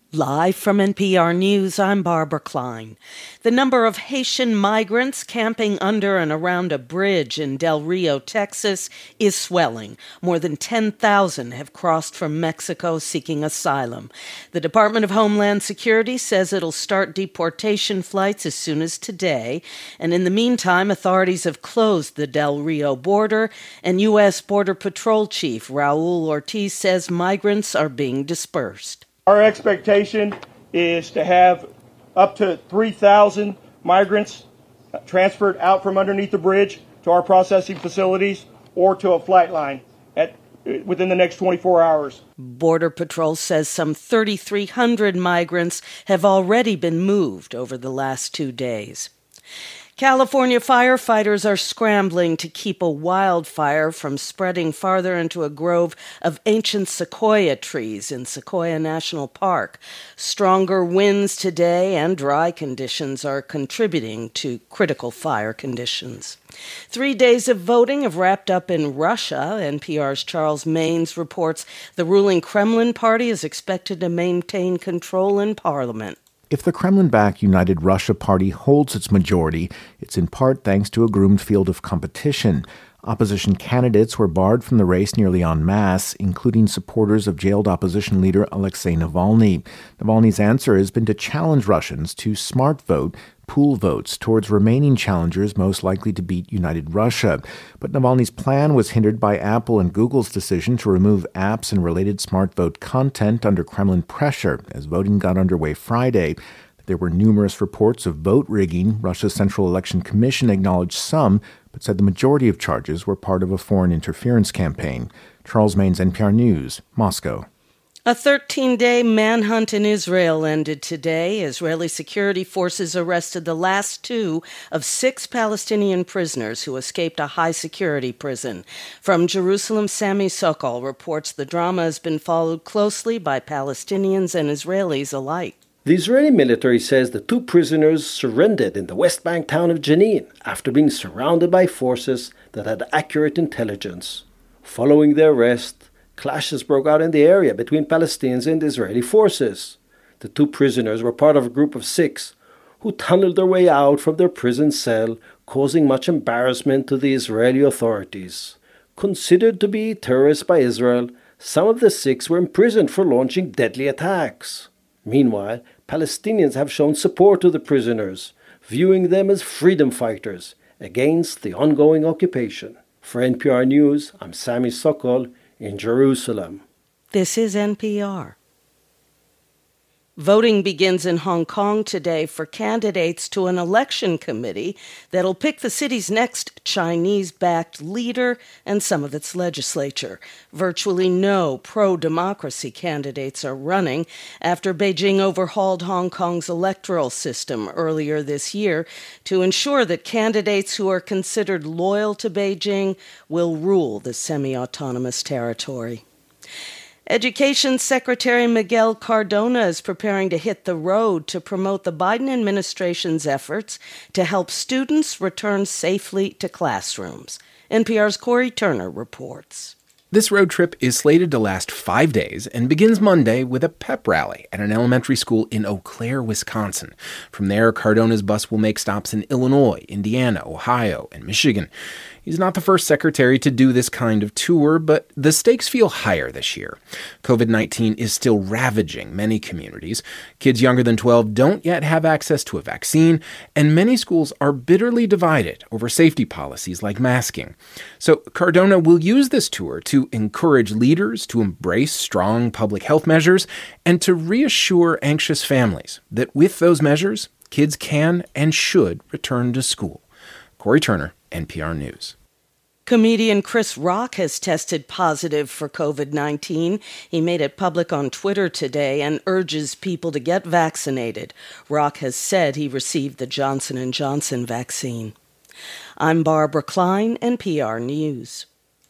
Live from NPR News, I'm Barbara Klein. The number of Haitian migrants camping under and around a bridge in Del Rio, Texas, is swelling. More than 10,000 have crossed from Mexico seeking asylum. The Department of Homeland Security says it'll start deportation flights as soon as today. And in the meantime, authorities have closed the Del Rio border, and U.S. Border Patrol Chief Raul Ortiz says migrants are being dispersed. Our expectation is to have up to 3,000 migrants transferred out from underneath the bridge to our processing facilities or to a flight line within the next 24 hours. Border Patrol says some 3,300 migrants have already been moved over the last 2 days. California firefighters are scrambling to keep a wildfire from spreading farther into a grove of ancient sequoia trees in Sequoia National Park. Stronger winds today and dry conditions are contributing to critical fire conditions. 3 days of voting have wrapped up in Russia. NPR's Charles Maynes reports the ruling Kremlin party is expected to maintain control in parliament. If the Kremlin-backed United Russia Party holds its majority, it's in part thanks to a groomed field of competition. Opposition candidates were barred from the race nearly en masse, including supporters of jailed opposition leader Alexei Navalny. Navalny's answer has been to challenge Russians to smart vote, pool votes towards remaining challengers most likely to beat United Russia. But Navalny's plan was hindered by Apple and Google's decision to remove apps and related smart vote content under Kremlin pressure as voting got underway Friday. There were numerous reports of vote rigging. Russia's Central Election Commission acknowledged some, but said the majority of charges were part of a foreign interference campaign. Charles Maynes, NPR News, Moscow. A 13-day manhunt in Israel ended today. Israeli security forces arrested the last 2 of 6 Palestinian prisoners who escaped a high-security prison. From Jerusalem, Sami Sokol reports the drama has been followed closely by Palestinians and Israelis alike. The Israeli military says the 2 prisoners surrendered in the West Bank town of Jenin after being surrounded by forces that had accurate intelligence. Following their arrest, clashes broke out in the area between Palestinians and Israeli forces. The 2 prisoners were part of a group of 6 who tunneled their way out from their prison cell, causing much embarrassment to the Israeli authorities. Considered to be terrorists by Israel, some of the 6 were imprisoned for launching deadly attacks. Meanwhile, Palestinians have shown support to the prisoners, viewing them as freedom fighters against the ongoing occupation. For NPR News, I'm Sami Sokol in Jerusalem. This is NPR. Voting begins in Hong Kong today for candidates to an election committee that'll pick the city's next Chinese-backed leader and some of its legislature. Virtually no pro-democracy candidates are running after Beijing overhauled Hong Kong's electoral system earlier this year to ensure that candidates who are considered loyal to Beijing will rule the semi-autonomous territory. Education Secretary Miguel Cardona is preparing to hit the road to promote the Biden administration's efforts to help students return safely to classrooms. NPR's Corey Turner reports. This road trip is slated to last 5 days and begins Monday with a pep rally at an elementary school in Eau Claire, Wisconsin. From there, Cardona's bus will make stops in Illinois, Indiana, Ohio, and Michigan. He's not the first secretary to do this kind of tour, but the stakes feel higher this year. COVID-19 is still ravaging many communities. Kids younger than 12 don't yet have access to a vaccine, and many schools are bitterly divided over safety policies like masking. So Cardona will use this tour to encourage leaders to embrace strong public health measures and to reassure anxious families that with those measures, kids can and should return to school. Corey Turner, NPR News. Comedian Chris Rock has tested positive for COVID-19. He made it public on Twitter today and urges people to get vaccinated. Rock has said he received the Johnson & Johnson vaccine. I'm Barbara Klein, NPR News.